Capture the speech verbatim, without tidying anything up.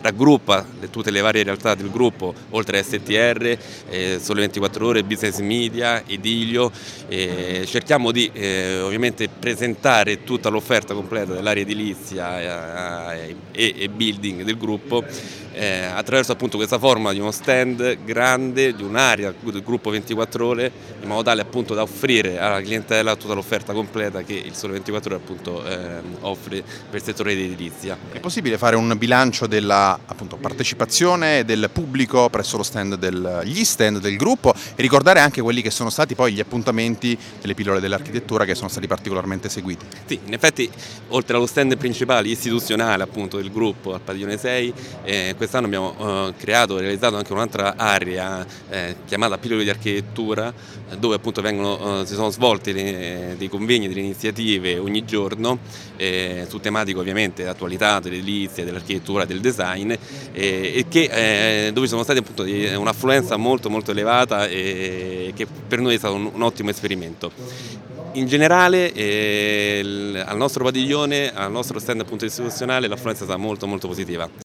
raggruppa le, tutte le varie realtà del gruppo, oltre a S T R, eh, Sole ventiquattro Ore, Business Media, Edilio. Eh, cerchiamo di eh, ovviamente presentare tutta l'offerta completa dell'area edilizia eh, e, e building del gruppo eh, attraverso appunto questa forma di uno stand grande, di un'area del gruppo ventiquattro Ore, in modo tale appunto da offrire alla clientela tutta l'offerta completa che il Sole ventiquattro Ore appunto eh, offre per il settore edilizia. È possibile fare un bilancio della appunto, partecipazione del pubblico presso lo stand del, gli stand del gruppo e ricordare anche quelli che sono stati poi gli appuntamenti delle pillole dell'architettura che sono stati particolarmente seguiti? Sì, in effetti oltre allo stand principale istituzionale appunto del gruppo al padiglione sei, eh, quest'anno abbiamo eh, creato e realizzato anche un'altra area eh, chiamata pillole di architettura, dove appunto vengono, eh, si sono svolti le, dei convegni, delle iniziative ogni giorno eh, su tematiche ovviamente dell'attualità, dell'edilizia, dell'architettura, del design eh, e che, eh, dove sono stati appunto un'affluenza molto molto elevata e che per noi è stato un, un ottimo esperimento. In generale eh, al nostro padiglione, al nostro stand appunto istituzionale l'affluenza è stata molto molto positiva.